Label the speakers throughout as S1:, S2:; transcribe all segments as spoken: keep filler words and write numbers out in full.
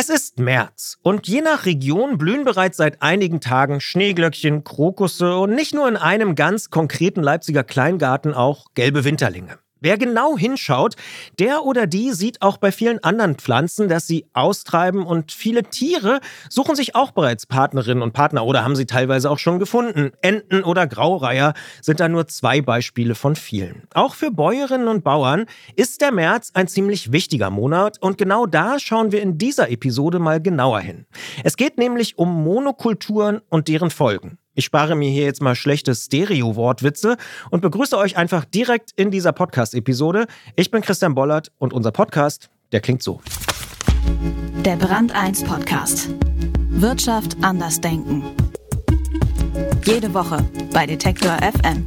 S1: Es ist März und je nach Region blühen bereits seit einigen Tagen Schneeglöckchen, Krokusse und nicht nur in einem ganz konkreten Leipziger Kleingarten auch gelbe Winterlinge. Wer genau hinschaut, der oder die sieht auch bei vielen anderen Pflanzen, dass sie austreiben und viele Tiere suchen sich auch bereits Partnerinnen und Partner oder haben sie teilweise auch schon gefunden. Enten oder Graureiher sind da nur zwei Beispiele von vielen. Auch für Bäuerinnen und Bauern ist der März ein ziemlich wichtiger Monat und genau da schauen wir in dieser Episode mal genauer hin. Es geht nämlich um Monokulturen und deren Folgen. Ich spare mir hier jetzt mal schlechte Stereo-Wortwitze und begrüße euch einfach direkt in dieser Podcast-Episode. Ich bin Christian Bollert und unser Podcast, der klingt so.
S2: Der Brand eins Podcast. Wirtschaft anders denken. Jede Woche bei Detektor F M.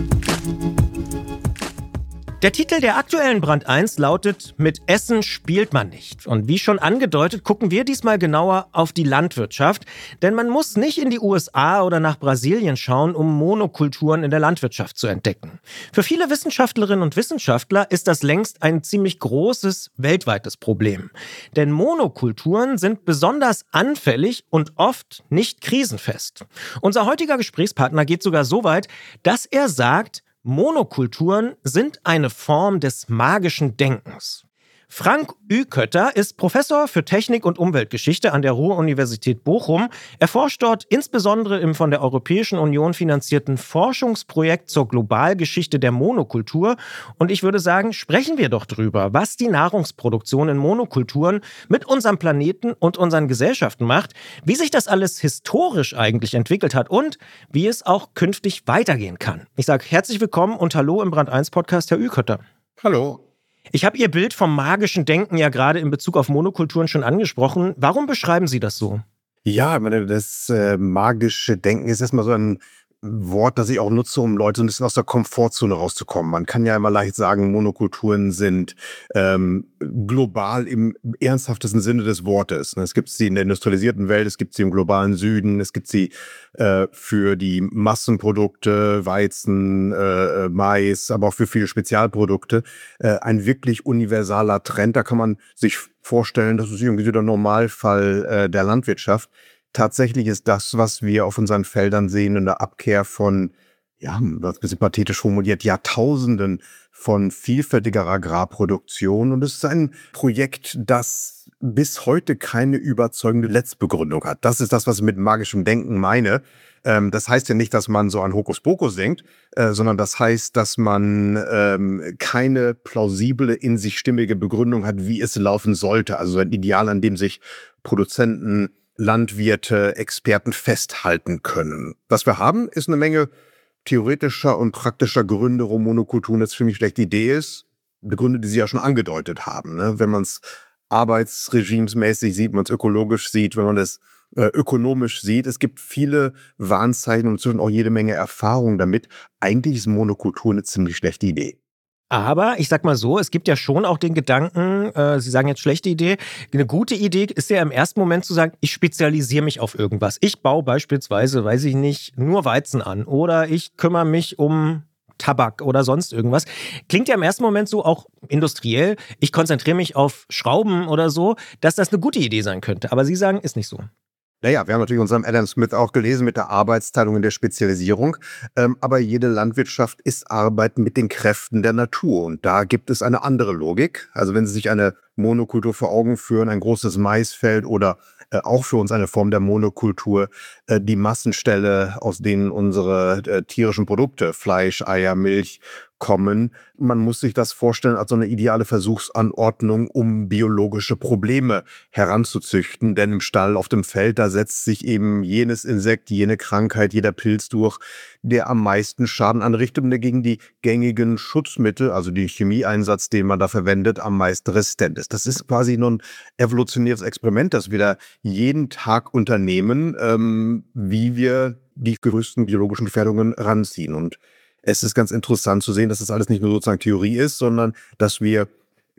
S1: Der Titel der aktuellen Brand eins lautet „Mit Essen spielt man nicht". Und wie schon angedeutet, gucken wir diesmal genauer auf die Landwirtschaft. Denn man muss nicht in die U S A oder nach Brasilien schauen, um Monokulturen in der Landwirtschaft zu entdecken. Für viele Wissenschaftlerinnen und Wissenschaftler ist das längst ein ziemlich großes, weltweites Problem. Denn Monokulturen sind besonders anfällig und oft nicht krisenfest. Unser heutiger Gesprächspartner geht sogar so weit, dass er sagt, Monokulturen sind eine Form des magischen Denkens. Frank Ükötter ist Professor für Technik und Umweltgeschichte an der Ruhr-Universität Bochum. Er forscht dort insbesondere im von der Europäischen Union finanzierten Forschungsprojekt zur Globalgeschichte der Monokultur. Und ich würde sagen, sprechen wir doch drüber, was die Nahrungsproduktion in Monokulturen mit unserem Planeten und unseren Gesellschaften macht, wie sich das alles historisch eigentlich entwickelt hat und wie es auch künftig weitergehen kann. Ich sage herzlich willkommen und hallo im Brand eins Podcast, Herr Ükötter.
S3: Hallo.
S1: Ich habe Ihr Bild vom magischen Denken ja gerade in Bezug auf Monokulturen schon angesprochen. Warum beschreiben Sie das so?
S3: Ja, ich meine, das äh, magische Denken ist erstmal so ein Wort, das ich auch nutze, um Leute ein bisschen aus der Komfortzone rauszukommen. Man kann ja immer leicht sagen, Monokulturen sind ähm, global im ernsthaftesten Sinne des Wortes. Es gibt sie in der industrialisierten Welt, es gibt sie im globalen Süden, es gibt sie äh, für die Massenprodukte, Weizen, äh, Mais, aber auch für viele Spezialprodukte. Äh, ein wirklich universaler Trend, da kann man sich vorstellen, das ist irgendwie so der Normalfall äh, der Landwirtschaft. Tatsächlich ist das, was wir auf unseren Feldern sehen, eine Abkehr von, ja, ein bisschen pathetisch formuliert, Jahrtausenden von vielfältiger Agrarproduktion. Und es ist ein Projekt, das bis heute keine überzeugende Letztbegründung hat. Das ist das, was ich mit magischem Denken meine. Ähm, das heißt ja nicht, dass man so an Hokuspokus denkt, äh, sondern das heißt, dass man ähm, keine plausible, in sich stimmige Begründung hat, wie es laufen sollte. Also ein Ideal, an dem sich Produzenten, Landwirte, Experten festhalten können. Was wir haben, ist eine Menge theoretischer und praktischer Gründe, warum Monokulturen jetzt für mich schlechte Idee ist. Gründe, die Sie ja schon angedeutet haben. Ne? Wenn man es arbeitsregimesmäßig sieht, wenn man es ökologisch sieht, wenn man es äh, ökonomisch sieht. Es gibt viele Warnzeichen und inzwischen auch jede Menge Erfahrung damit. Eigentlich ist Monokultur eine ziemlich schlechte Idee.
S1: Aber ich sag mal so, es gibt ja schon auch den Gedanken, äh, Sie sagen jetzt schlechte Idee, eine gute Idee ist ja im ersten Moment zu sagen, ich spezialisiere mich auf irgendwas. Ich baue beispielsweise, weiß ich nicht, nur Weizen an oder ich kümmere mich um Tabak oder sonst irgendwas. Klingt ja im ersten Moment so auch industriell, ich konzentriere mich auf Schrauben oder so, dass das eine gute Idee sein könnte. Aber Sie sagen, ist nicht so.
S3: Naja, wir haben natürlich unseren Adam Smith auch gelesen mit der Arbeitsteilung in der Spezialisierung. Ähm, aber jede Landwirtschaft ist Arbeit mit den Kräften der Natur. Und da gibt es eine andere Logik. Also wenn Sie sich eine Monokultur vor Augen führen, ein großes Maisfeld oder äh, auch für uns eine Form der Monokultur, äh, die Massenställe, aus denen unsere äh, tierischen Produkte, Fleisch, Eier, Milch, kommen. Man muss sich das vorstellen als so eine ideale Versuchsanordnung, um biologische Probleme heranzuzüchten. Denn im Stall auf dem Feld, da setzt sich eben jenes Insekt, jene Krankheit, jeder Pilz durch, der am meisten Schaden anrichtet und der gegen die gängigen Schutzmittel, also den Chemieeinsatz, den man da verwendet, am meisten resistent ist. Das ist quasi nur ein evolutionäres Experiment, das wir da jeden Tag unternehmen, ähm, wie wir die größten biologischen Gefährdungen ranziehen. Und es ist ganz interessant zu sehen, dass das alles nicht nur sozusagen Theorie ist, sondern dass wir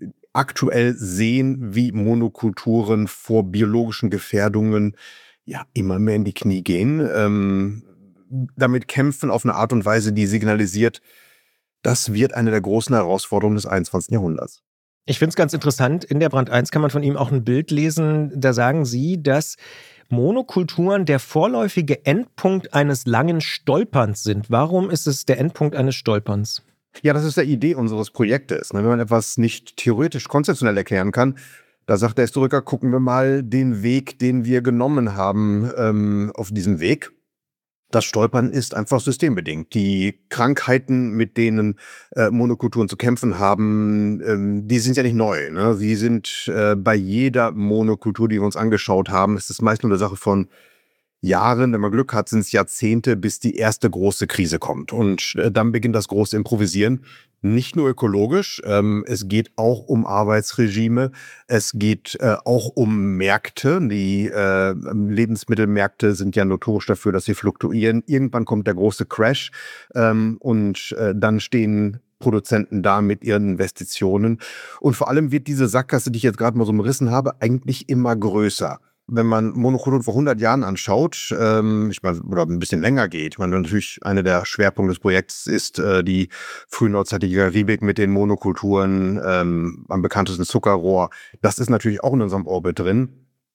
S3: aktuell sehen, wie Monokulturen vor biologischen Gefährdungen ja immer mehr in die Knie gehen, ähm, damit kämpfen auf eine Art und Weise, die signalisiert, das wird eine der großen Herausforderungen des einundzwanzigsten Jahrhunderts.
S1: Ich finde es ganz interessant, in der Brand eins kann man von ihm auch ein Bild lesen, da sagen Sie, dass Monokulturen der vorläufige Endpunkt eines langen Stolperns sind. Warum ist es der Endpunkt eines Stolperns?
S3: Ja, das ist die Idee unseres Projektes. Wenn man etwas nicht theoretisch, konzeptionell erklären kann, da sagt der Historiker, gucken wir mal den Weg, den wir genommen haben ähm, auf diesem Weg. Das Stolpern ist einfach systembedingt. Die Krankheiten, mit denen äh, Monokulturen zu kämpfen haben, ähm, die sind ja nicht neu. Ne? Sie sind äh, bei jeder Monokultur, die wir uns angeschaut haben, ist es meist nur eine Sache von Jahren, wenn man Glück hat, sind es Jahrzehnte, bis die erste große Krise kommt. Und äh, dann beginnt das große Improvisieren. Nicht nur ökologisch, ähm, es geht auch um Arbeitsregime, es geht äh, auch um Märkte. Die äh, Lebensmittelmärkte sind ja notorisch dafür, dass sie fluktuieren. Irgendwann kommt der große Crash ähm, und äh, dann stehen Produzenten da mit ihren Investitionen. Und vor allem wird diese Sackgasse, die ich jetzt gerade mal so umrissen habe, eigentlich immer größer. Wenn man Monokulturen vor hundert Jahren anschaut, ähm, ich meine, oder ein bisschen länger geht, ich meine, natürlich einer der Schwerpunkte des Projekts ist äh, die frühneuzeitliche Karibik mit den Monokulturen, ähm, am bekanntesten Zuckerrohr. Das ist natürlich auch in unserem Orbit drin.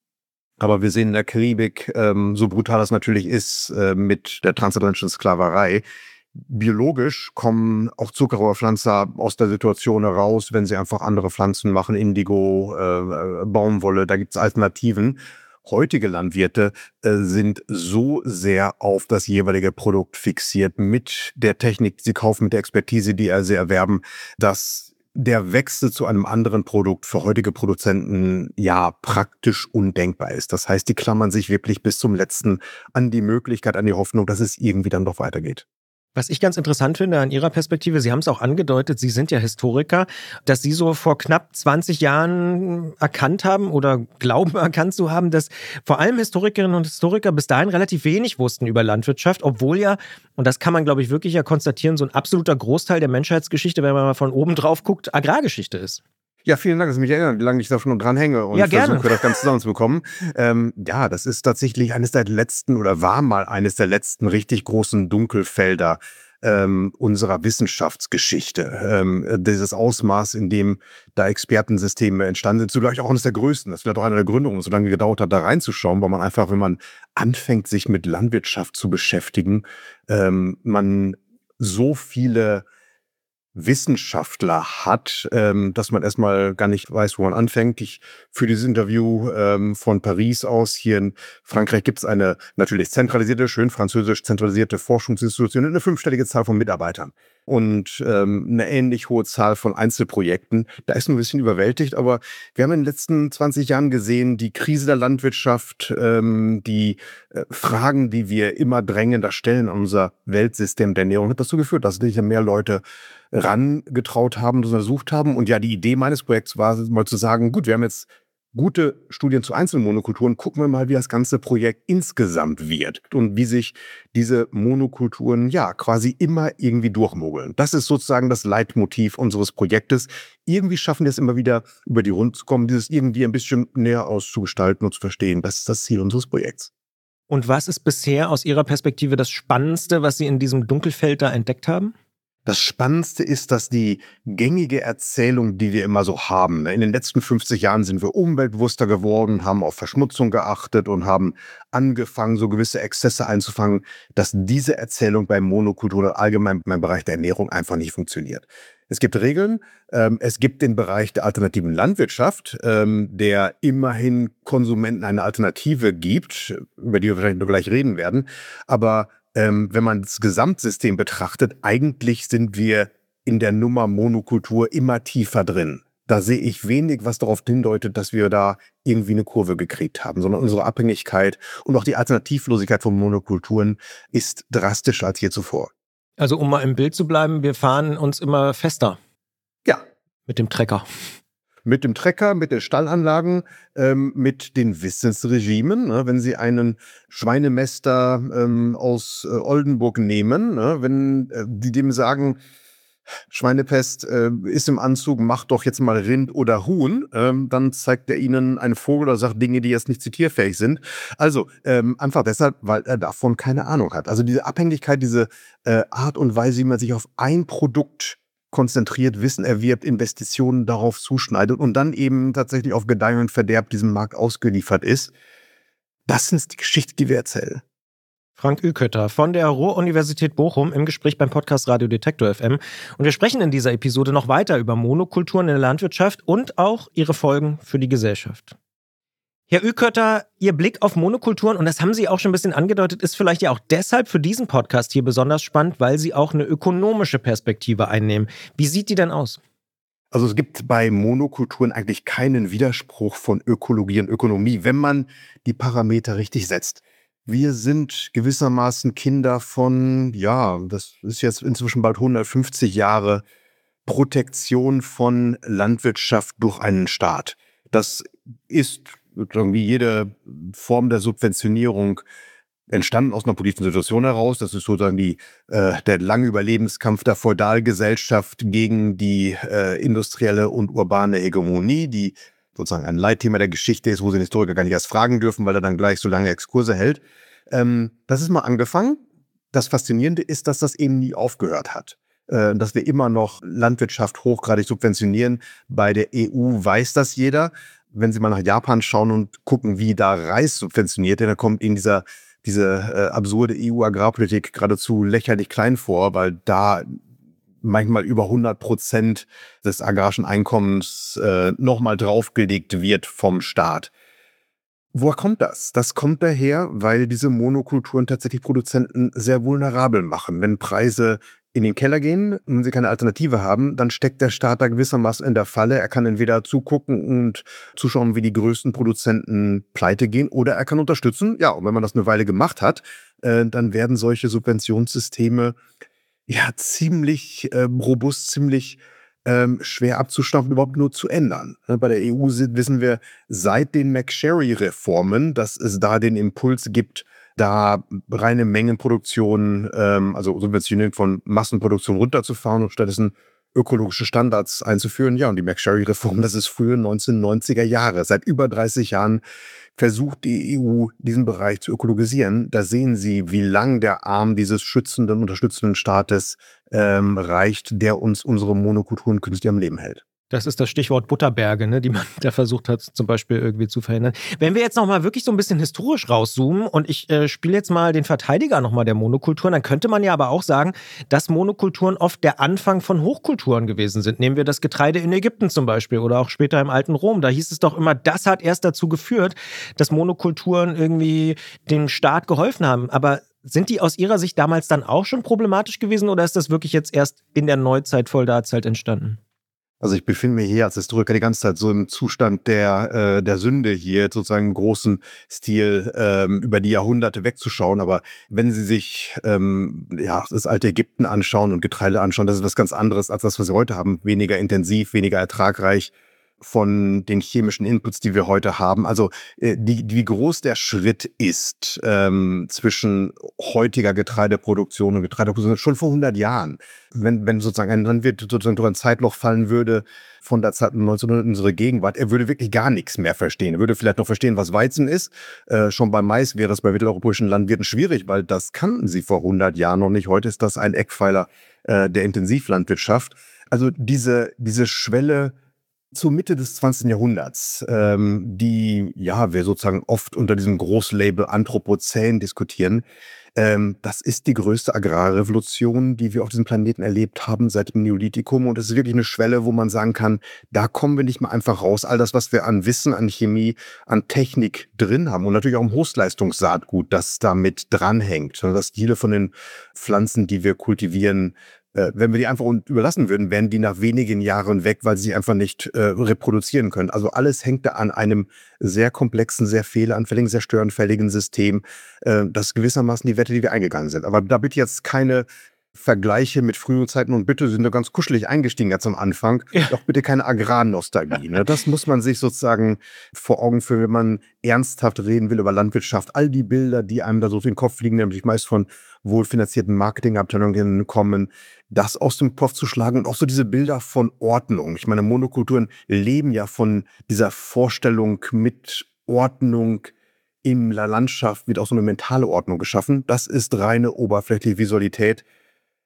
S3: Aber wir sehen in der Karibik, ähm, so brutal das natürlich ist, äh, mit der transatlantischen Sklaverei, biologisch kommen auch Zuckerrohrpflanzer aus der Situation heraus, wenn sie einfach andere Pflanzen machen, Indigo, äh, Baumwolle, da gibt es Alternativen. Heutige Landwirte äh, sind so sehr auf das jeweilige Produkt fixiert mit der Technik, die sie kaufen, mit der Expertise, die sie erwerben, dass der Wechsel zu einem anderen Produkt für heutige Produzenten ja praktisch undenkbar ist. Das heißt, die klammern sich wirklich bis zum Letzten an die Möglichkeit, an die Hoffnung, dass es irgendwie dann doch weitergeht.
S1: Was ich ganz interessant finde an Ihrer Perspektive, Sie haben es auch angedeutet, Sie sind ja Historiker, dass Sie so vor knapp zwanzig Jahren erkannt haben oder glauben erkannt zu haben, dass vor allem Historikerinnen und Historiker bis dahin relativ wenig wussten über Landwirtschaft, obwohl ja, und das kann man glaube ich wirklich ja konstatieren, so ein absoluter Großteil der Menschheitsgeschichte, wenn man mal von oben drauf guckt, Agrargeschichte ist.
S3: Ja, vielen Dank, dass Sie mich erinnern, wie lange ich da schon dran hänge und
S1: ja,
S3: versuche, das Ganze zusammenzubekommen. Ähm, ja, das ist tatsächlich eines der letzten oder war mal eines der letzten richtig großen Dunkelfelder ähm, unserer Wissenschaftsgeschichte. Ähm, dieses Ausmaß, in dem da Expertensysteme entstanden sind, zugleich auch eines der größten. Das ist vielleicht auch einer der Gründe, warum es so lange gedauert hat, da reinzuschauen, weil man einfach, wenn man anfängt, sich mit Landwirtschaft zu beschäftigen, ähm, man so viele Wissenschaftler hat, ähm, dass man erstmal gar nicht weiß, wo man anfängt. Ich für dieses Interview ähm, von Paris aus, hier in Frankreich gibt es eine natürlich zentralisierte, schön französisch zentralisierte Forschungsinstitution, eine fünfstellige Zahl von Mitarbeitern und ähm, eine ähnlich hohe Zahl von Einzelprojekten. Da ist man ein bisschen überwältigt, aber wir haben in den letzten zwanzig Jahren gesehen, die Krise der Landwirtschaft, ähm, die äh, Fragen, die wir immer drängender stellen an unser Weltsystem der Ernährung, hat dazu geführt, dass sich mehr Leute rangetraut haben, untersucht haben. Und ja, die Idee meines Projekts war mal zu sagen, gut, wir haben jetzt gute Studien zu einzelnen Monokulturen, gucken wir mal, wie das ganze Projekt insgesamt wird und wie sich diese Monokulturen ja quasi immer irgendwie durchmogeln. Das ist sozusagen das Leitmotiv unseres Projektes. Irgendwie schaffen wir es immer wieder, über die Runde zu kommen, dieses irgendwie ein bisschen näher auszugestalten und zu verstehen. Das ist das Ziel unseres Projekts.
S1: Und was ist bisher aus Ihrer Perspektive das Spannendste, was Sie in diesem Dunkelfeld da entdeckt haben?
S3: Das Spannendste ist, dass die gängige Erzählung, die wir immer so haben, in den letzten fünfzig Jahren sind wir umweltbewusster geworden, haben auf Verschmutzung geachtet und haben angefangen, so gewisse Exzesse einzufangen, dass diese Erzählung bei Monokultur oder allgemein beim Bereich der Ernährung einfach nicht funktioniert. Es gibt Regeln, ähm, es gibt den Bereich der alternativen Landwirtschaft, ähm, der immerhin Konsumenten eine Alternative gibt, über die wir vielleicht noch gleich reden werden, aber Ähm, wenn man das Gesamtsystem betrachtet, eigentlich sind wir in der Nummer Monokultur immer tiefer drin. Da sehe ich wenig, was darauf hindeutet, dass wir da irgendwie eine Kurve gekriegt haben, sondern unsere Abhängigkeit und auch die Alternativlosigkeit von Monokulturen ist drastischer als je zuvor.
S1: Also um mal im Bild zu bleiben, wir fahren uns immer fester.
S3: Ja.
S1: Mit dem Trecker.
S3: Mit dem Trecker, mit den Stallanlagen, ähm, mit den Wissensregimen. Ne? Wenn Sie einen Schweinemester ähm, aus äh, Oldenburg nehmen, ne? wenn äh, die dem sagen, Schweinepest äh, ist im Anzug, macht doch jetzt mal Rind oder Huhn, ähm, dann zeigt er Ihnen einen Vogel oder sagt Dinge, die jetzt nicht zitierfähig sind. Also ähm, einfach deshalb, weil er davon keine Ahnung hat. Also diese Abhängigkeit, diese äh, Art und Weise, wie man sich auf ein Produkt konzentriert Wissen erwirbt, Investitionen darauf zuschneidet und dann eben tatsächlich auf Gedeih und Verderb diesem Markt ausgeliefert ist. Das sind die Geschichten, die wir erzählen.
S1: Frank Ükötter von der Ruhr-Universität Bochum im Gespräch beim Podcast Radio Detektor F M. Und wir sprechen in dieser Episode noch weiter über Monokulturen in der Landwirtschaft und auch ihre Folgen für die Gesellschaft. Herr Ükötter, Ihr Blick auf Monokulturen, und das haben Sie auch schon ein bisschen angedeutet, ist vielleicht ja auch deshalb für diesen Podcast hier besonders spannend, weil Sie auch eine ökonomische Perspektive einnehmen. Wie sieht die denn aus?
S3: Also es gibt bei Monokulturen eigentlich keinen Widerspruch von Ökologie und Ökonomie, wenn man die Parameter richtig setzt. Wir sind gewissermaßen Kinder von, ja, das ist jetzt inzwischen bald hundertfünfzig Jahre, Protektion von Landwirtschaft durch einen Staat. Das ist wie jede Form der Subventionierung entstanden aus einer politischen Situation heraus. Das ist sozusagen die, äh, der lange Überlebenskampf der Feudalgesellschaft gegen die äh, industrielle und urbane Hegemonie, die sozusagen ein Leitthema der Geschichte ist, wo sie den Historiker gar nicht erst fragen dürfen, weil er dann gleich so lange Exkurse hält. Ähm, das ist mal angefangen. Das Faszinierende ist, dass das eben nie aufgehört hat. Äh, dass wir immer noch Landwirtschaft hochgradig subventionieren. Bei der E U weiß das jeder. Wenn Sie mal nach Japan schauen und gucken, wie da Reis subventioniert wird, dann kommt Ihnen dieser, diese äh, absurde E U-Agrarpolitik geradezu lächerlich klein vor, weil da manchmal über hundert Prozent des agrarischen Einkommens äh, nochmal draufgelegt wird vom Staat. Woher kommt das? Das kommt daher, weil diese Monokulturen tatsächlich Produzenten sehr vulnerabel machen. Wenn Preise in den Keller gehen und sie keine Alternative haben, dann steckt der Staat da gewissermaßen in der Falle. Er kann entweder zugucken und zuschauen, wie die größten Produzenten pleite gehen, oder er kann unterstützen. Ja, und wenn man das eine Weile gemacht hat, äh, dann werden solche Subventionssysteme ja ziemlich äh, robust, ziemlich ähm, schwer abzustampfen, überhaupt nur zu ändern. Bei der E U wissen wir seit den McSherry-Reformen, dass es da den Impuls gibt, da reine Mengenproduktion, ähm, also Subventionierung von Massenproduktion runterzufahren und stattdessen ökologische Standards einzuführen. Ja, und die McSherry-Reform, das ist frühe neunzehnhundertneunziger Jahre. Seit über dreißig Jahren versucht die E U, diesen Bereich zu ökologisieren. Da sehen Sie, wie lang der Arm dieses schützenden, unterstützenden Staates ähm, reicht, der uns unsere Monokulturen künstlich am Leben hält.
S1: Das ist das Stichwort Butterberge, ne, die man da versucht hat, zum Beispiel irgendwie zu verhindern. Wenn wir jetzt nochmal wirklich so ein bisschen historisch rauszoomen und ich äh, spiele jetzt mal den Verteidiger nochmal der Monokulturen, dann könnte man ja aber auch sagen, dass Monokulturen oft der Anfang von Hochkulturen gewesen sind. Nehmen wir das Getreide in Ägypten zum Beispiel oder auch später im alten Rom. Da hieß es doch immer, das hat erst dazu geführt, dass Monokulturen irgendwie dem Staat geholfen haben. Aber sind die aus Ihrer Sicht damals dann auch schon problematisch gewesen oder ist das wirklich jetzt erst in der Neuzeit, Volldarzeit entstanden?
S3: Also ich befinde mich hier als Historiker die ganze Zeit so im Zustand der, äh, der Sünde hier, sozusagen im großen Stil ähm, über die Jahrhunderte wegzuschauen. Aber wenn Sie sich ähm, ja, das alte Ägypten anschauen und Getreide anschauen, das ist was ganz anderes als das, was Sie heute haben. Weniger intensiv, weniger ertragreich von den chemischen Inputs, die wir heute haben. Also äh, die, wie groß der Schritt ist ähm, zwischen heutiger Getreideproduktion und Getreideproduktion schon vor hundert Jahren. Wenn, wenn sozusagen ein Landwirt sozusagen durch ein Zeitloch fallen würde von der Zeit neunzehnhundert in unsere Gegenwart, er würde wirklich gar nichts mehr verstehen. Er würde vielleicht noch verstehen, was Weizen ist. Äh, schon beim Mais wäre es bei mitteleuropäischen Landwirten schwierig, weil das kannten sie vor hundert Jahren noch nicht. Heute ist das ein Eckpfeiler äh, der Intensivlandwirtschaft. Also diese, diese Schwelle zur Mitte des zwanzigsten Jahrhunderts, ähm, die ja wir sozusagen oft unter diesem Großlabel Anthropozän diskutieren, ähm, das ist die größte Agrarrevolution, die wir auf diesem Planeten erlebt haben seit dem Neolithikum. Und es ist wirklich eine Schwelle, wo man sagen kann, da kommen wir nicht mal einfach raus. All das, was wir an Wissen, an Chemie, an Technik drin haben und natürlich auch im Hochleistungssaatgut, das damit dranhängt. Das viele von den Pflanzen, die wir kultivieren, Äh, wenn wir die einfach überlassen würden, wären die nach wenigen Jahren weg, weil sie sich einfach nicht äh, reproduzieren können. Also alles hängt da an einem sehr komplexen, sehr fehleranfälligen, sehr störanfälligen System. Äh, das ist gewissermaßen die Wette, die wir eingegangen sind. Aber da bitte jetzt keine Vergleiche mit früheren Zeiten und bitte sind wir ganz kuschelig eingestiegen jetzt am Anfang. Ja. Doch bitte keine Agrarnostalgie. Ne? Das muss man sich sozusagen vor Augen führen, wenn man ernsthaft reden will über Landwirtschaft. All die Bilder, die einem da so durch den Kopf fliegen, nämlich meist von wohlfinanzierten Marketingabteilungen kommen, das aus dem Kopf zu schlagen und auch so diese Bilder von Ordnung. Ich meine, Monokulturen leben ja von dieser Vorstellung mit Ordnung. In der Landschaft wird auch so eine mentale Ordnung geschaffen. Das ist reine oberflächliche Visualität.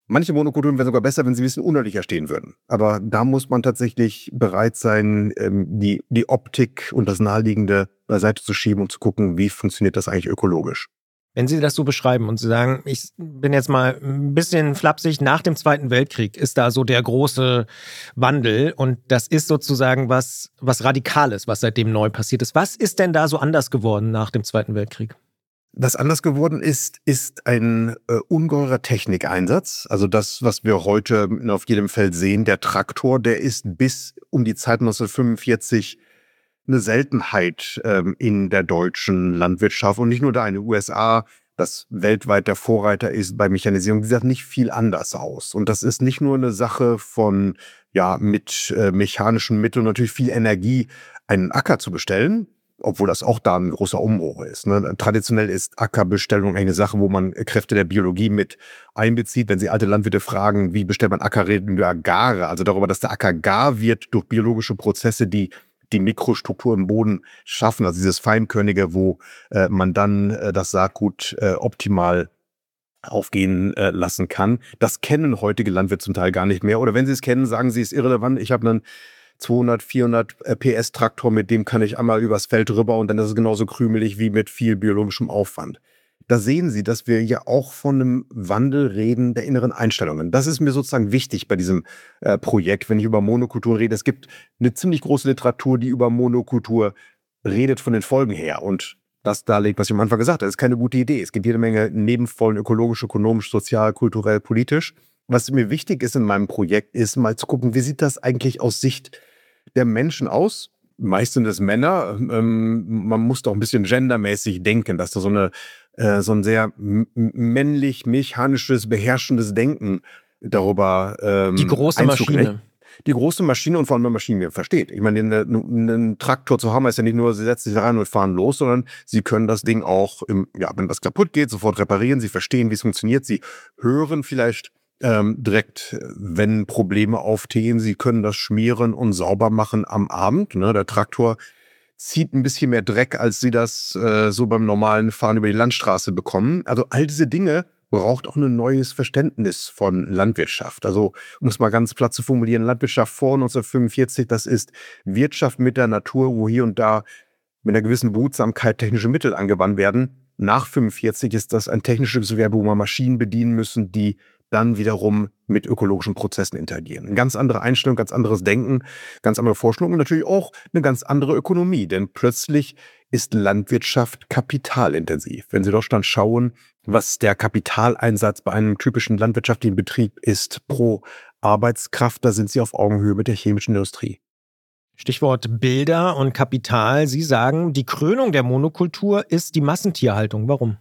S3: Manche Monokulturen wären sogar besser, wenn sie ein bisschen unordentlicher stehen würden. Aber da muss man tatsächlich bereit sein, die, die Optik und das Naheliegende beiseite zu schieben und zu gucken, wie funktioniert das eigentlich ökologisch.
S1: Wenn Sie das so beschreiben und Sie sagen, ich bin jetzt mal ein bisschen flapsig, nach dem Zweiten Weltkrieg ist da so der große Wandel und das ist sozusagen was, was Radikales, was seitdem neu passiert ist. Was ist denn da so anders geworden nach dem Zweiten Weltkrieg?
S3: Was anders geworden ist, ist ein äh, ungeheurer Technikeinsatz. Also das, was wir heute auf jedem Feld sehen, der Traktor, der ist bis um die Zeit neunzehnhundertfünfundvierzig eine Seltenheit ähm, in der deutschen Landwirtschaft. Und nicht nur da in den U S A, das weltweit der Vorreiter ist bei Mechanisierung, sieht nicht viel anders aus. Und das ist nicht nur eine Sache von, ja, mit äh, mechanischen Mitteln natürlich viel Energie, einen Acker zu bestellen, obwohl das auch da ein großer Umbruch ist. Ne? Traditionell ist Ackerbestellung eine Sache, wo man Kräfte der Biologie mit einbezieht. Wenn Sie alte Landwirte fragen, wie bestellt man Acker, reden wir Gare, also darüber, dass der Acker gar wird durch biologische Prozesse, die die Mikrostruktur im Boden schaffen, also dieses Feinkörnige, wo äh, man dann äh, das Saatgut äh, optimal aufgehen äh, lassen kann. Das kennen heutige Landwirte zum Teil gar nicht mehr. Oder wenn sie es kennen, sagen sie, es ist irrelevant. Ich habe einen zweihundert, vierhundert P S Traktor, mit dem kann ich einmal übers Feld rüber und dann ist es genauso krümelig wie mit viel biologischem Aufwand. Da sehen Sie, dass wir ja auch von einem Wandel reden der inneren Einstellungen. Das ist mir sozusagen wichtig bei diesem äh, Projekt, wenn ich über Monokultur rede. Es gibt eine ziemlich große Literatur, die über Monokultur redet von den Folgen her. Und das darlegt, was ich am Anfang gesagt habe, ist keine gute Idee. Es gibt jede Menge Nebenfolgen, ökologisch, ökonomisch, sozial, kulturell, politisch. Was mir wichtig ist in meinem Projekt, ist mal zu gucken, wie sieht das eigentlich aus Sicht der Menschen aus? Meist sind es Männer. Ähm, man muss doch ein bisschen gendermäßig denken, dass da so eine äh, so ein sehr männlich, mechanisches, beherrschendes Denken darüber ähm,
S1: Die große
S3: Einzug
S1: Maschine.
S3: hält. Die große Maschine und vor allem eine Maschine, die man versteht. Ich meine, einen, einen Traktor zu haben, ist ja nicht nur, sie setzen sich rein und fahren los, sondern sie können das Ding auch, im, ja, wenn was kaputt geht, sofort reparieren. Sie verstehen, wie es funktioniert. Sie hören vielleicht ähm, direkt, wenn Probleme auftreten. Sie können das schmieren und sauber machen am Abend. Ne? Der Traktor zieht ein bisschen mehr Dreck, als sie das äh, so beim normalen Fahren über die Landstraße bekommen. Also all diese Dinge braucht auch ein neues Verständnis von Landwirtschaft. Also, um es mal ganz platt zu formulieren, Landwirtschaft vor neunzehnhundertfünfundvierzig, das ist Wirtschaft mit der Natur, wo hier und da mit einer gewissen Behutsamkeit technische Mittel angewandt werden. Nach fünfundvierzig ist das ein technisches Gewerbe, wo wir Maschinen bedienen müssen, die dann wiederum mit ökologischen Prozessen interagieren. Eine ganz andere Einstellung, ganz anderes Denken, ganz andere Vorstellungen und natürlich auch eine ganz andere Ökonomie. Denn plötzlich ist Landwirtschaft kapitalintensiv. Wenn Sie dort dann schauen, was der Kapitaleinsatz bei einem typischen landwirtschaftlichen Betrieb ist pro Arbeitskraft, da sind Sie auf Augenhöhe mit der chemischen Industrie.
S1: Stichwort Bilder und Kapital. Sie sagen, die Krönung der Monokultur ist die Massentierhaltung. Warum?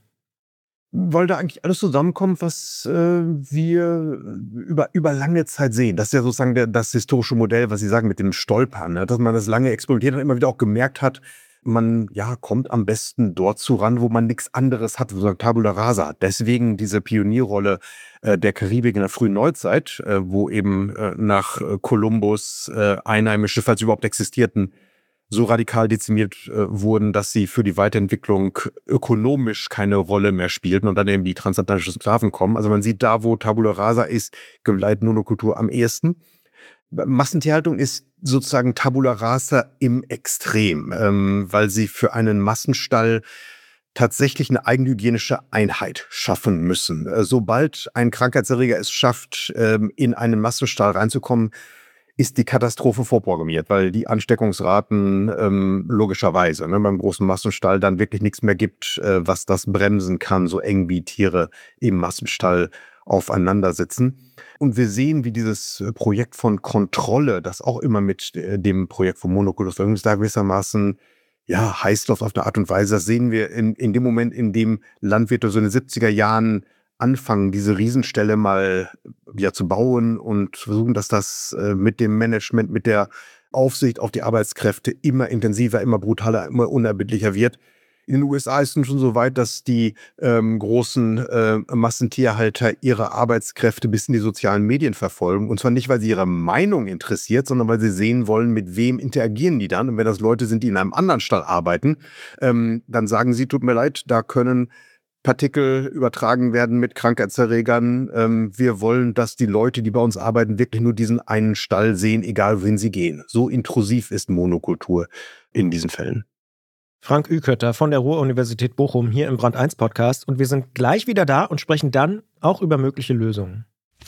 S3: Weil da eigentlich alles zusammenkommt, was äh, wir über, über lange Zeit sehen. Das ist ja sozusagen der, das historische Modell, was Sie sagen mit dem Stolpern, ne? Dass man das lange experimentiert und immer wieder auch gemerkt hat, man ja kommt am besten dort zu ran, wo man nichts anderes hat, sozusagen Tabula rasa. Deswegen diese Pionierrolle äh, der Karibik in der frühen Neuzeit, äh, wo eben äh, nach Kolumbus äh, Einheimische, falls sie überhaupt existierten, so radikal dezimiert äh, wurden, dass sie für die Weiterentwicklung ökonomisch keine Rolle mehr spielten und dann eben die transatlantischen Sklaven kommen. Also man sieht da, wo Tabula rasa ist, gedeiht Monokultur am ehesten. Massentierhaltung ist sozusagen Tabula rasa im Extrem, ähm, weil sie für einen Massenstall tatsächlich eine eigenhygienische Einheit schaffen müssen. Äh, sobald ein Krankheitserreger es schafft, ähm, in einen Massenstall reinzukommen, ist die Katastrophe vorprogrammiert, weil die Ansteckungsraten ähm, logischerweise ne, beim großen Massenstall dann wirklich nichts mehr gibt, äh, was das bremsen kann, so eng wie Tiere im Massenstall aufeinander sitzen. Und wir sehen, wie dieses Projekt von Kontrolle, das auch immer mit äh, dem Projekt von Monokultur da gewissermaßen ja, heißt auf eine Art und Weise, das sehen wir in, in dem Moment, in dem Landwirte so in den siebziger Jahren anfangen, diese Riesenställe mal ja, zu bauen und versuchen, dass das äh, mit dem Management, mit der Aufsicht auf die Arbeitskräfte immer intensiver, immer brutaler, immer unerbittlicher wird. In den U S A ist es schon so weit, dass die ähm, großen äh, Massentierhalter ihre Arbeitskräfte bis in die sozialen Medien verfolgen. Und zwar nicht, weil sie ihre Meinung interessiert, sondern weil sie sehen wollen, mit wem interagieren die dann. Und wenn das Leute sind, die in einem anderen Stall arbeiten, ähm, dann sagen sie, tut mir leid, da können Partikel übertragen werden mit Krankheitserregern. Ähm, wir wollen, dass die Leute, die bei uns arbeiten, wirklich nur diesen einen Stall sehen, egal wohin sie gehen. So intrusiv ist Monokultur in diesen Fällen.
S1: Frank Ükötter von der Ruhr-Universität Bochum hier im Brand eins Podcast. Und wir sind gleich wieder da und sprechen dann auch über mögliche Lösungen.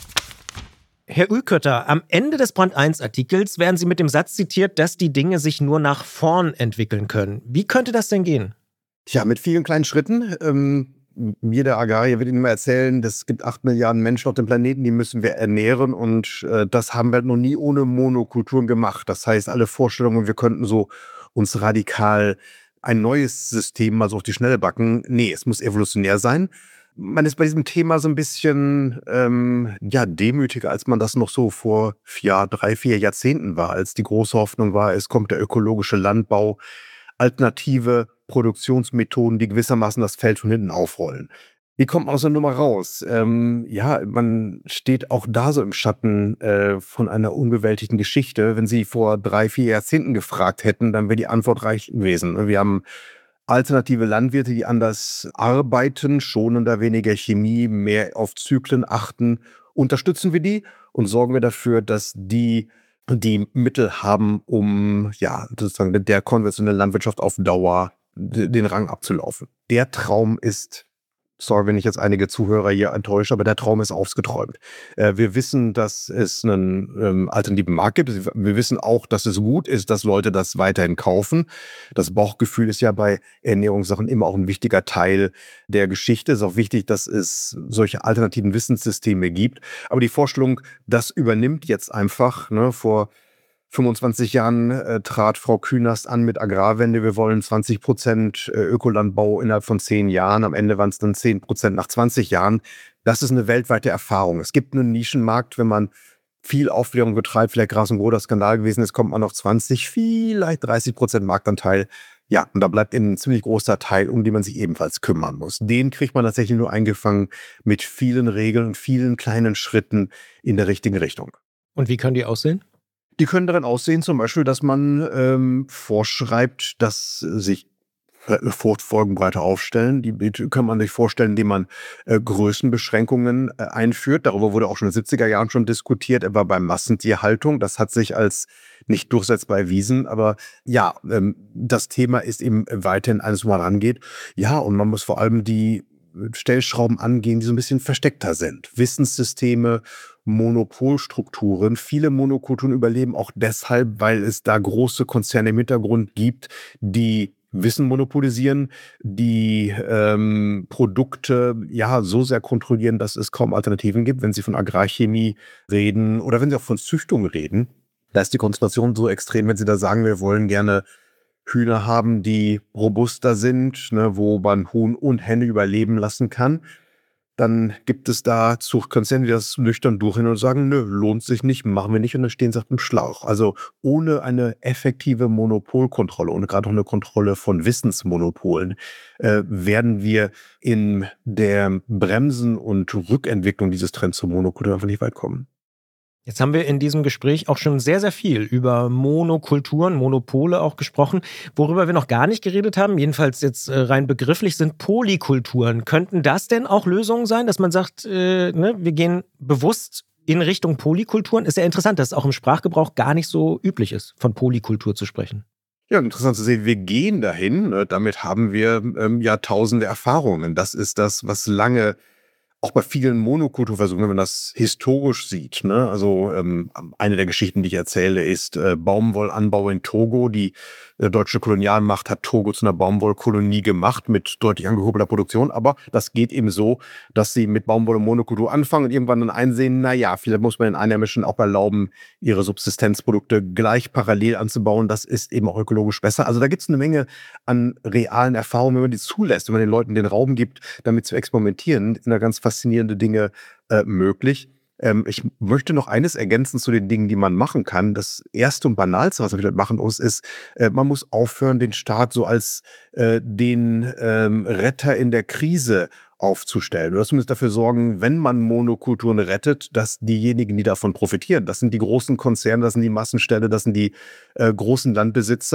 S1: Herr Ükötter, am Ende des Brand eins Artikels werden Sie mit dem Satz zitiert, dass die Dinge sich nur nach vorn entwickeln können. Wie könnte das denn gehen?
S3: Tja, mit vielen kleinen Schritten. Ähm, jeder Agrarier wird Ihnen mal erzählen, es gibt acht Milliarden Menschen auf dem Planeten, die müssen wir ernähren. Und äh, das haben wir noch nie ohne Monokulturen gemacht. Das heißt, alle Vorstellungen, wir könnten so uns radikal ein neues System mal so auf die Schnelle backen. Nee, es muss evolutionär sein. Man ist bei diesem Thema so ein bisschen ähm, ja, demütiger, als man das noch so vor ja, drei, vier Jahrzehnten war, als die große Hoffnung war, es kommt der ökologische Landbau, alternative Produktionsmethoden, die gewissermaßen das Feld von hinten aufrollen. Wie kommt man aus der Nummer raus? Ähm, ja, man steht auch da so im Schatten äh, von einer unbewältigten Geschichte. Wenn Sie vor drei, vier Jahrzehnten gefragt hätten, dann wäre die Antwort reich gewesen. Wir haben alternative Landwirte, die anders arbeiten, schonender, weniger Chemie, mehr auf Zyklen achten. Unterstützen wir die und sorgen wir dafür, dass die die Mittel haben, um ja sozusagen der konventionellen Landwirtschaft auf Dauer den Rang abzulaufen. Der Traum ist, sorry, wenn ich jetzt einige Zuhörer hier enttäusche, aber der Traum ist ausgeträumt. Äh, wir wissen, dass es einen ähm, alternativen Markt gibt. Wir wissen auch, dass es gut ist, dass Leute das weiterhin kaufen. Das Bauchgefühl ist ja bei Ernährungssachen immer auch ein wichtiger Teil der Geschichte. Es ist auch wichtig, dass es solche alternativen Wissenssysteme gibt. Aber die Vorstellung, das übernimmt jetzt einfach, ne, vor fünfundzwanzig Jahren äh, trat Frau Künast an mit Agrarwende. Wir wollen zwanzig Prozent äh, Ökolandbau innerhalb von zehn Jahren. Am Ende waren es dann zehn Prozent nach zwanzig Jahren. Das ist eine weltweite Erfahrung. Es gibt einen Nischenmarkt, wenn man viel Aufklärung betreibt, vielleicht Gras und Brot der Skandal gewesen ist, kommt man auf zwanzig, vielleicht dreißig Prozent Marktanteil. Ja, und da bleibt ein ziemlich großer Teil, um den man sich ebenfalls kümmern muss. Den kriegt man tatsächlich nur eingefangen mit vielen Regeln und vielen kleinen Schritten in der richtigen Richtung.
S1: Und wie können die aussehen?
S3: Die können darin aussehen, zum Beispiel, dass man ähm, vorschreibt, dass sich Fruchtfolgen breiter aufstellen. Die kann man sich vorstellen, indem man äh, Größenbeschränkungen äh, einführt. Darüber wurde auch schon in den siebziger Jahren schon diskutiert, etwa bei Massentierhaltung. Das hat sich als nicht durchsetzbar erwiesen. Aber ja, ähm, das Thema ist eben weiterhin eines, wo man rangeht. Ja, und man muss vor allem die Stellschrauben angehen, die so ein bisschen versteckter sind. Wissenssysteme, Monopolstrukturen. Viele Monokulturen überleben auch deshalb, weil es da große Konzerne im Hintergrund gibt, die Wissen monopolisieren, die ähm, Produkte ja so sehr kontrollieren, dass es kaum Alternativen gibt. Wenn Sie von Agrarchemie reden oder wenn Sie auch von Züchtung reden, da ist die Konzentration so extrem, wenn Sie da sagen, wir wollen gerne Hühner haben, die robuster sind, ne, wo man Huhn und Henne überleben lassen kann, dann gibt es da Zuchtkonzerne, die das nüchtern durchgehen und sagen, nö, lohnt sich nicht, machen wir nicht, und dann stehen sie auf dem Schlauch. Also ohne eine effektive Monopolkontrolle und gerade auch eine Kontrolle von Wissensmonopolen äh, werden wir in der Bremsen- und Rückentwicklung dieses Trends zur Monokultur einfach nicht weit kommen.
S1: Jetzt haben wir in diesem Gespräch auch schon sehr, sehr viel über Monokulturen, Monopole auch gesprochen. Worüber wir noch gar nicht geredet haben, jedenfalls jetzt rein begrifflich, sind Polykulturen. Könnten das denn auch Lösungen sein, dass man sagt, äh, ne, wir gehen bewusst in Richtung Polykulturen? Ist ja interessant, dass es auch im Sprachgebrauch gar nicht so üblich ist, von Polykultur zu sprechen.
S3: Ja, interessant zu sehen, wir gehen dahin. Ne? Damit haben wir ähm, Jahrtausende Erfahrungen. Das ist das, was lange auch bei vielen Monokulturversuchen, wenn man das historisch sieht, ne? Also ähm, eine der Geschichten, die ich erzähle, ist äh, Baumwollanbau in Togo. Die äh, deutsche Kolonialmacht hat Togo zu einer Baumwollkolonie gemacht mit deutlich angehobelter Produktion. Aber das geht eben so, dass sie mit Baumwolle und Monokultur anfangen und irgendwann dann einsehen, naja, vielleicht muss man den Einheimischen auch erlauben, ihre Subsistenzprodukte gleich parallel anzubauen. Das ist eben auch ökologisch besser. Also da gibt es eine Menge an realen Erfahrungen, wenn man die zulässt, wenn man den Leuten den Raum gibt, damit zu experimentieren, sind da ganz faszinierende Dinge äh, möglich. Ähm, ich möchte noch eines ergänzen zu den Dingen, die man machen kann. Das erste und banalste, was man vielleicht machen muss, ist, äh, man muss aufhören, den Staat so als äh, den ähm, Retter in der Krise aufzustellen. Oder zumindest dafür sorgen, wenn man Monokulturen rettet, dass diejenigen, die davon profitieren, das sind die großen Konzerne, das sind die Massenställe, das sind die äh, großen Landbesitzer,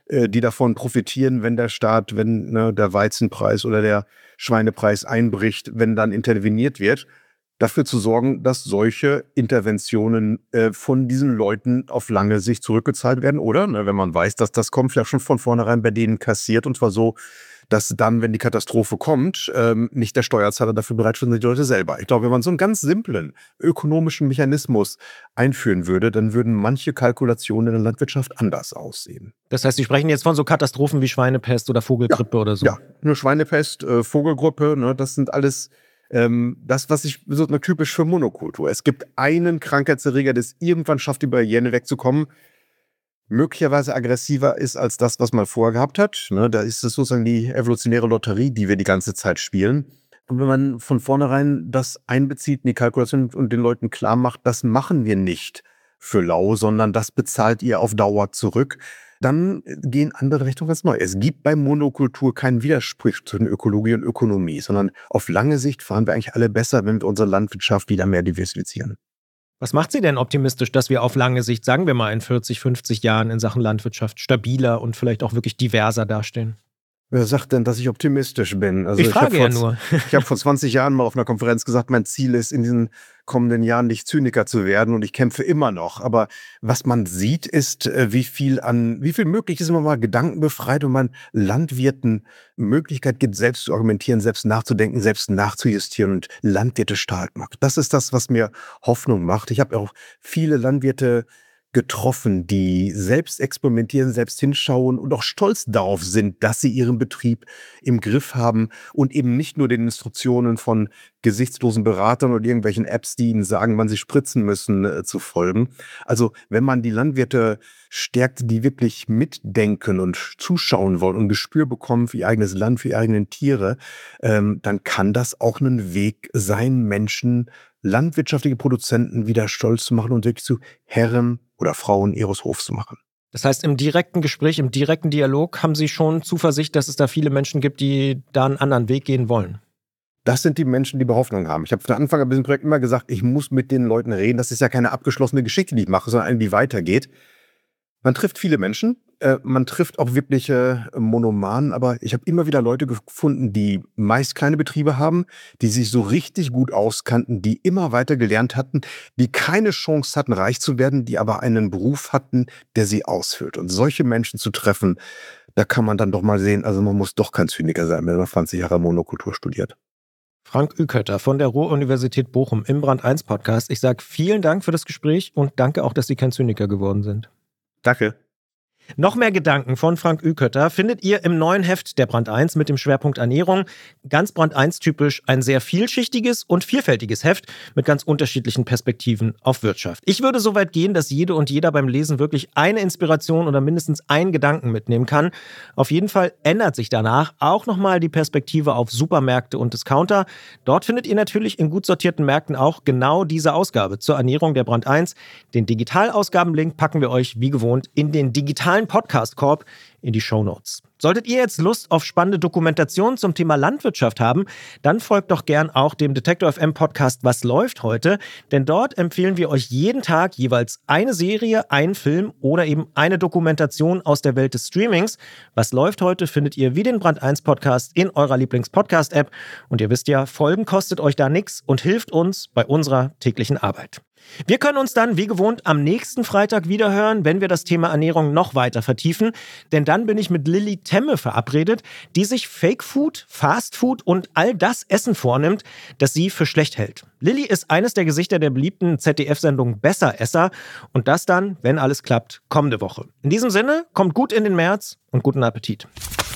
S3: äh, die davon profitieren, wenn der Staat, wenn ne, der Weizenpreis oder der Schweinepreis einbricht, wenn dann interveniert wird, dafür zu sorgen, dass solche Interventionen äh, von diesen Leuten auf lange Sicht zurückgezahlt werden. Oder, ne, wenn man weiß, dass das kommt, vielleicht schon von vornherein bei denen kassiert. Und zwar so, dass dann, wenn die Katastrophe kommt, ähm, nicht der Steuerzahler dafür bereit ist, sondern die Leute selber. Ich glaube, wenn man so einen ganz simplen ökonomischen Mechanismus einführen würde, dann würden manche Kalkulationen in der Landwirtschaft anders aussehen.
S1: Das heißt, Sie sprechen jetzt von so Katastrophen wie Schweinepest oder Vogelgrippe
S3: ja,
S1: oder so?
S3: Ja, nur Schweinepest, äh, Vogelgrippe, ne, das sind alles ähm, das, was ich so typisch für Monokultur. Es gibt einen Krankheitserreger, der es irgendwann schafft, über Hyäne wegzukommen, möglicherweise aggressiver ist als das, was man vorher gehabt hat. Ne, da ist es sozusagen die evolutionäre Lotterie, die wir die ganze Zeit spielen. Und wenn man von vornherein das einbezieht in die Kalkulation und den Leuten klar macht, das machen wir nicht für lau, sondern das bezahlt ihr auf Dauer zurück, dann gehen andere Richtungen ganz neu. Es gibt bei Monokultur keinen Widerspruch zwischen Ökologie und Ökonomie, sondern auf lange Sicht fahren wir eigentlich alle besser, wenn wir unsere Landwirtschaft wieder mehr diversifizieren.
S1: Was macht Sie denn optimistisch, dass wir auf lange Sicht, sagen wir mal in vierzig, fünfzig Jahren in Sachen Landwirtschaft stabiler und vielleicht auch wirklich diverser dastehen?
S3: Wer sagt denn, dass ich optimistisch bin? Also
S1: ich frage
S3: ich
S1: ja
S3: vor,
S1: nur.
S3: Ich habe vor zwanzig Jahren mal auf einer Konferenz gesagt, mein Ziel ist, in diesen kommenden Jahren nicht Zyniker zu werden, und ich kämpfe immer noch. Aber was man sieht, ist, wie viel an, wie viel möglich ist, immer mal gedankenbefreit, und man Landwirten Möglichkeit gibt, selbst zu argumentieren, selbst nachzudenken, selbst nachzujustieren und Landwirte stark macht. Das ist das, was mir Hoffnung macht. Ich habe auch viele Landwirte getroffen, die selbst experimentieren, selbst hinschauen und auch stolz darauf sind, dass sie ihren Betrieb im Griff haben und eben nicht nur den Instruktionen von gesichtslosen Beratern oder irgendwelchen Apps, die ihnen sagen, wann sie spritzen müssen, äh, zu folgen. Also wenn man die Landwirte stärkt, die wirklich mitdenken und zuschauen wollen und ein Gespür bekommen für ihr eigenes Land, für ihre eigenen Tiere, ähm, dann kann das auch ein Weg sein, Menschen, landwirtschaftliche Produzenten wieder stolz zu machen und wirklich zu Herren oder Frauen ihres Hofs zu machen.
S1: Das heißt, im direkten Gespräch, im direkten Dialog haben Sie schon Zuversicht, dass es da viele Menschen gibt, die da einen anderen Weg gehen wollen?
S3: Das sind die Menschen, die wir Hoffnung haben. Ich habe von Anfang an bei diesem Projekt immer gesagt, ich muss mit den Leuten reden. Das ist ja keine abgeschlossene Geschichte, die ich mache, sondern eine, die weitergeht. Man trifft viele Menschen, äh, man trifft auch wirkliche Monomanen, aber ich habe immer wieder Leute gefunden, die meist kleine Betriebe haben, die sich so richtig gut auskannten, die immer weiter gelernt hatten, die keine Chance hatten, reich zu werden, die aber einen Beruf hatten, der sie ausfüllt. Und solche Menschen zu treffen, da kann man dann doch mal sehen, also man muss doch kein Zyniker sein, wenn man zwanzig Jahre Monokultur studiert.
S1: Frank Ükötter von der Ruhr-Universität Bochum im Brand eins Podcast. Ich sage vielen Dank für das Gespräch und danke auch, dass Sie kein Zyniker geworden sind.
S3: Danke.
S1: Noch mehr Gedanken von Frank Ükötter findet ihr im neuen Heft der Brand eins mit dem Schwerpunkt Ernährung. Ganz Brand eins typisch ein sehr vielschichtiges und vielfältiges Heft mit ganz unterschiedlichen Perspektiven auf Wirtschaft. Ich würde so weit gehen, dass jede und jeder beim Lesen wirklich eine Inspiration oder mindestens einen Gedanken mitnehmen kann. Auf jeden Fall ändert sich danach auch nochmal die Perspektive auf Supermärkte und Discounter. Dort findet ihr natürlich in gut sortierten Märkten auch genau diese Ausgabe zur Ernährung der Brand eins. Den Digitalausgabenlink packen wir euch wie gewohnt in den digitalen Podcast-Korb in die Shownotes. Solltet ihr jetzt Lust auf spannende Dokumentationen zum Thema Landwirtschaft haben, dann folgt doch gern auch dem Detektor F M Podcast Was läuft heute? Denn dort empfehlen wir euch jeden Tag jeweils eine Serie, einen Film oder eben eine Dokumentation aus der Welt des Streamings. Was läuft heute findet ihr wie den Brand eins Podcast in eurer Lieblings-Podcast-App. Und ihr wisst ja, Folgen kostet euch da nichts und hilft uns bei unserer täglichen Arbeit. Wir können uns dann, wie gewohnt, am nächsten Freitag wiederhören, wenn wir das Thema Ernährung noch weiter vertiefen. Denn dann bin ich mit Lilly Temme verabredet, die sich Fake Food, Fast Food und all das Essen vornimmt, das sie für schlecht hält. Lilly ist eines der Gesichter der beliebten Z D F-Sendung Besseresser. Und das dann, wenn alles klappt, kommende Woche. In diesem Sinne, kommt gut in den März und guten Appetit.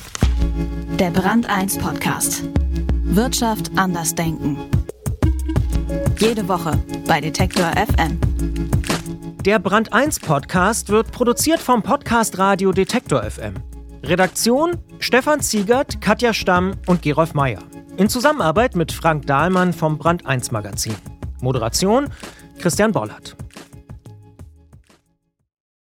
S2: Der Brand eins Podcast. Wirtschaft anders denken. Jede Woche bei Detektor F M.
S1: Der Brand eins Podcast wird produziert vom Podcast Radio Detektor F M. Redaktion Stefan Ziegert, Katja Stamm und Gerolf Meyer. In Zusammenarbeit mit Frank Dahlmann vom Brand eins Magazin. Moderation Christian Bollert.